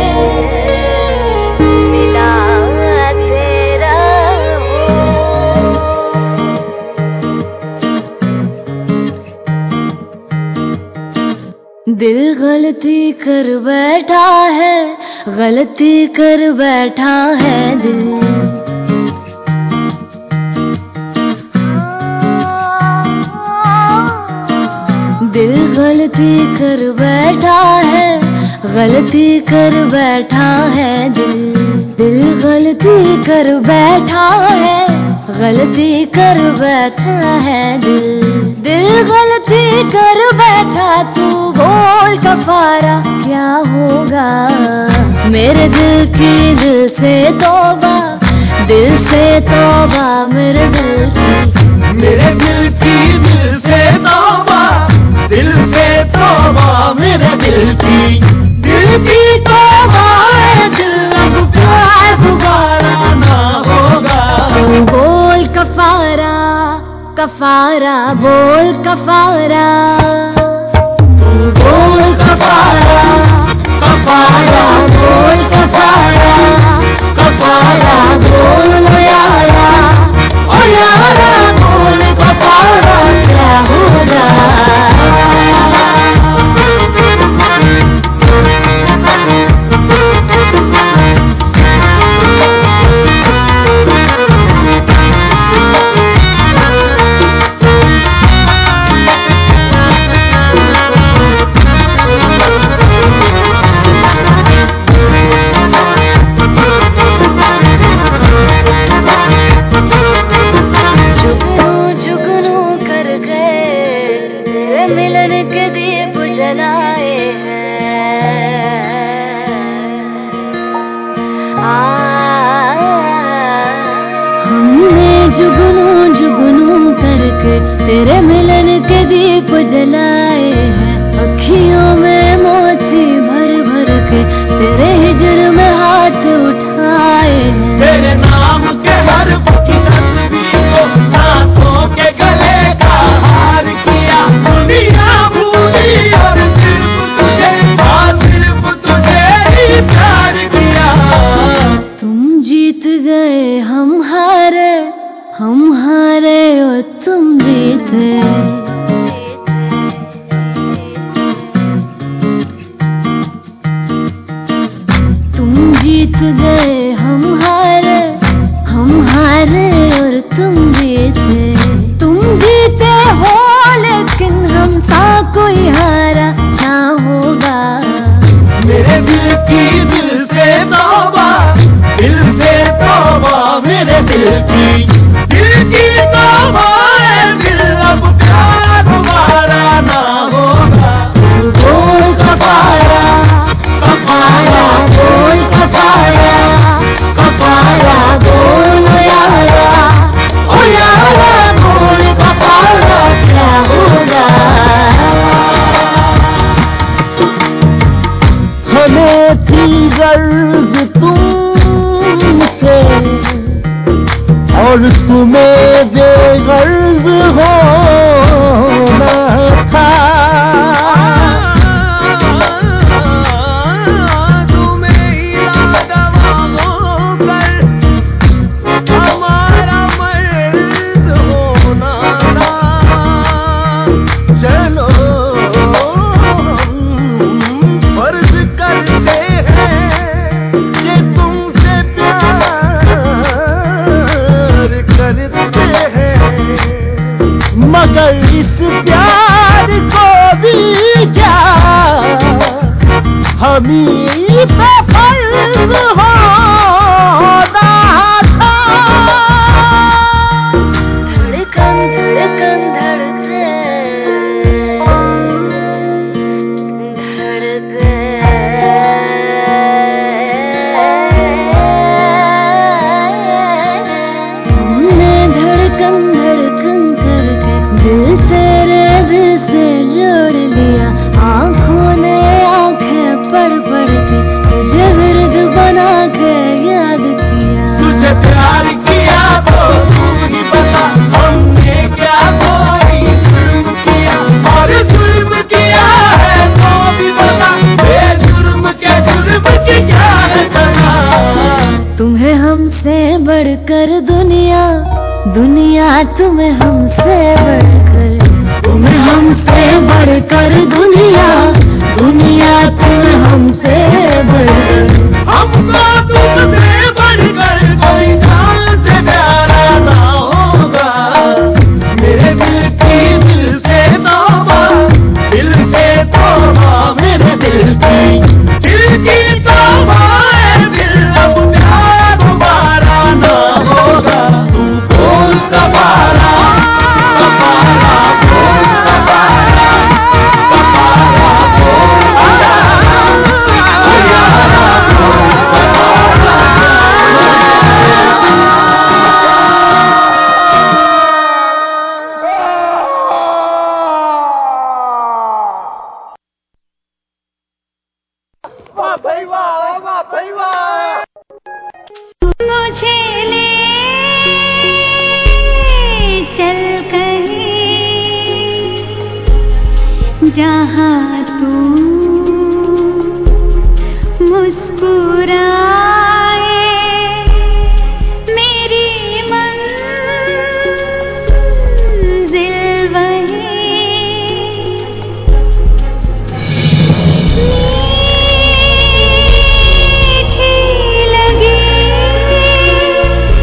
S11: दिल गलती कर बैठा है, गलती कर बैठा है दिल। दिल गलती कर बैठा है, गलती कर बैठा है दिल। दिल गलती कर बैठा है, गलती कर बैठा है दिल। दिल गलती कर बैठा, तू बोल कफारा क्या होगा। मेरे दिल की दिल से तौबा, दिल से तौबा मेरे दिल की।
S21: मेरे दिल की दिल से तौबा, दिल से तौबा मेरे दिल की। दिल की तौबा है, दिल अब प्यार दोबारा ना होगा।
S11: बोल कफारा कफारा, बोल कफारा, बोल कफारा कफारा, बोल कफारा कफारा, बोल यारा ओ यारा, बोल कफारा क्या होगा। तेरे मिलन के दीप जलाए हैं, अखियों में मोती भर भर के तेरे हिजर में हाथ उठाए हैं।
S21: तेरे नाम के हर की तस्वीर को सांसों
S11: जीत गए हम हारे और तुम जीते हो, लेकिन हम सा कोई हारा ना होगा।
S21: मेरे दिल की दिल से तौबा, दिल से तौबा, मेरे दिल की तौबा है, दिल अब प्यार हमारा ना होगा। बोल कफारा, कफारा, बोल कफारा, कफारा, बोल यारा, ओ यारा, बोल कफारा क्या होगा। हमें थी गर्ज तुमसे और तुम्हें बेगर्ज होना था। तुम्हें इरादा होकर हमारा मर्द होना था। चलो फर्ज करते हैं कि तुमसे प्यार करते हैं, मगर इस प्यार को भी क्या हमी पे फर्ज होना था।
S11: धड़कन धड़कन धड़के हमने धड़कन धड़कन करके दिल से जोड़ लिया। आँखों ने आंखें पढ़ के तुझे विरद बना के याद किया।
S21: तुझे प्यार किया तो तू ही बता, हमने क्या कोई जुर्म किया, और जुर्म किया है तो भी बता, बेजुर्म के जुर्म की क्या है सजा।
S11: तुम्हें हमसे बढ़कर दुनिया तुम्हें हमसे बढ़कर, तुम्हें हमसे बढ़कर दुनिया तुम्हें हमसे बढ़कर,
S21: हमको तुमसे बढ़कर कोई जान से प्यारा ना होगा। मेरे दिल की दिल से तौबा, दिल से तौबा, मेरे दिल की तौबा है, दिल अब प्यार हमारा ना होगा। तू बोल कफारा, कफारा, बोल कफारा, कफारा, बोल यारा,
S11: मुझे ले चल कहीं जहाँ तू मुस्कुराए, मेरी मंजिल वही मीठी लगी।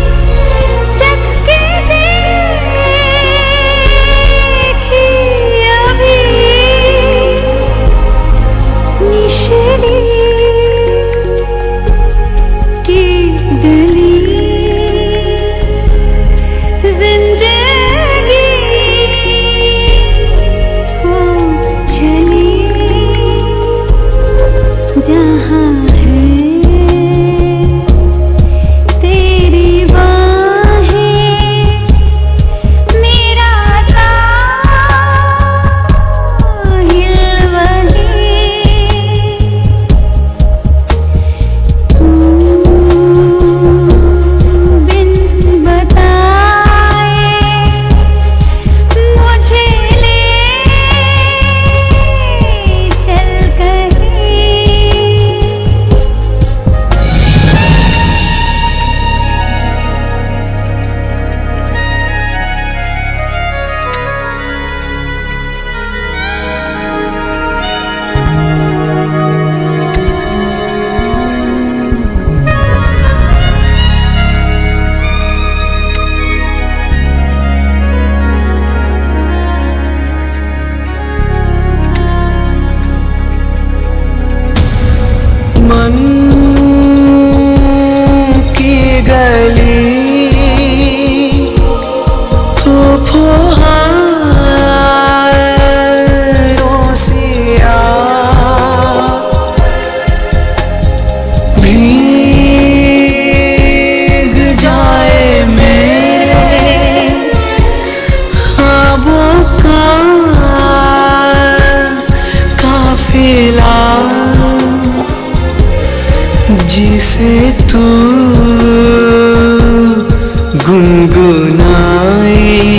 S21: गली तो फुहारों सिया भीग जाए मेरे ख्वाबों का काफिला जिसे तू गुनगुनाए।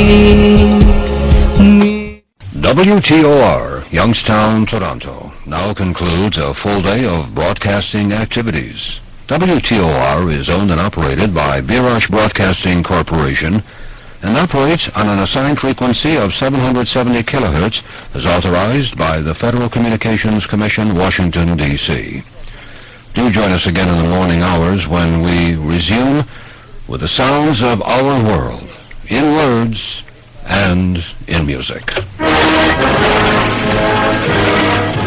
S12: WTOR, Youngstown, Toronto, now concludes a full day of broadcasting activities. WTOR is owned and operated by Birash Broadcasting Corporation and operates on an assigned frequency of 770 kilohertz as authorized by the Federal Communications Commission, Washington, D.C. Do join us again in the morning hours when we resume with the sounds of our world, in words and in music.